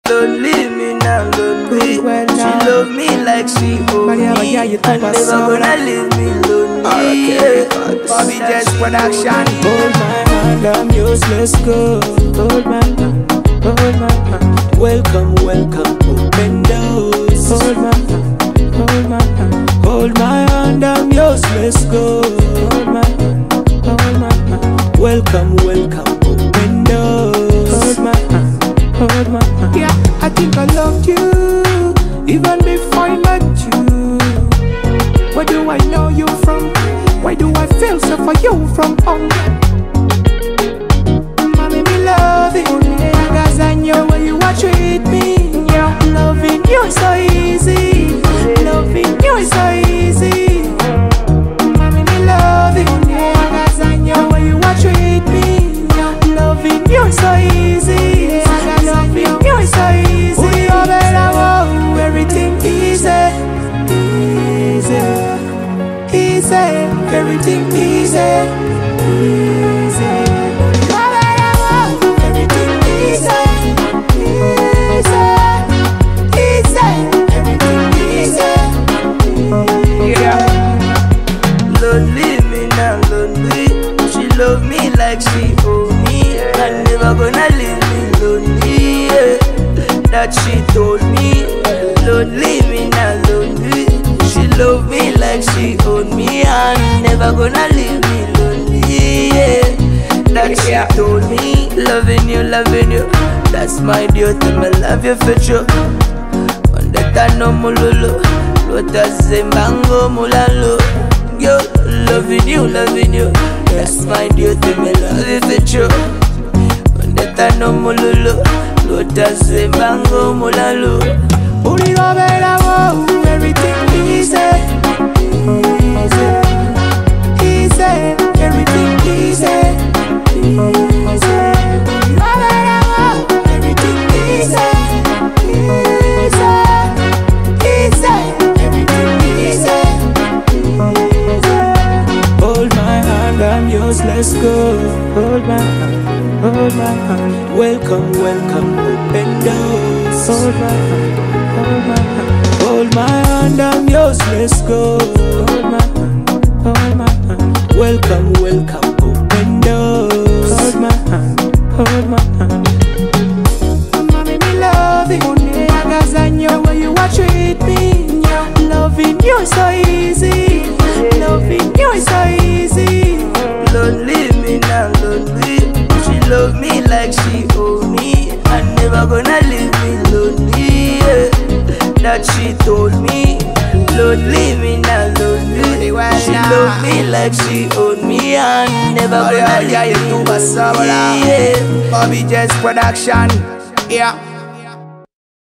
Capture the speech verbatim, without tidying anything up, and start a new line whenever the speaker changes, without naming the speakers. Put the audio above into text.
Lonely me now, lonely. Well, she love me like she own me. And never gonna leave me lonely. Yeah. Bobby Jess Production.
Hold my hand, I'm useless girl. Hold my hand, hold my hand. Welcome, welcome, open doors. Hold my hand, hold my hand. Hold my hand, I'm useless girl. Hold my hand, hold my hand. Welcome, welcome, open doors. Hold my hand, hold my hand. Yeah, I think I loved you even before I met you. Where do I know you from? Why do I feel so for you from home? Mommy, me love you. Cause I know where you are treat me. Yeah, loving you is so easy. Loving you is so easy. Mommy, me love you. Cause I know where you are treat me. Yeah, loving you is so easy. Loving you is so easy. We are better, oh, everything easy. Easy. Easy, everything easy, easy. Everything easy, easy, easy. Everything easy,
yeah. Lonely me now, lonely. She love me like she own me. And never gonna leave me lonely. Yeah. That she told me. Lonely me now, lonely. She love me like she own me and never gonna leave me lonely. Yeah. That she told me, loving you, loving you, that's my duty. Me love you for sure. On the tano mululu, lota zembango mulalo. Yo, loving you, loving you, that's my duty. Me love you for sure. On the tano mululu, lota zembango mulalo.
Uri robera wo, everything easy, easy, easy, everything easy, easy. Robera wo, everything easy, easy, easy, everything easy, easy. Hold my hand, I'm useless girl. Hold my hand, hold my hand. Welcome, welcome, open doors. Hold my hand. Hold my hand, hold my hand, I'm useless girl. Hold my hand, hold my hand. Welcome, welcome, open doors. Hold my hand, hold my hand. Mommy, me love you. Cause I know where you are treat me. Loving you is so easy. Loving you is so easy.
Lonely me now, lonely. She love me like she own me. And never gonna leave me lonely. Yeah. That she told me, lonely me now, lonely. She love me like she own me and never gonna leave me lonely.
Bobby Jess Production. Yeah.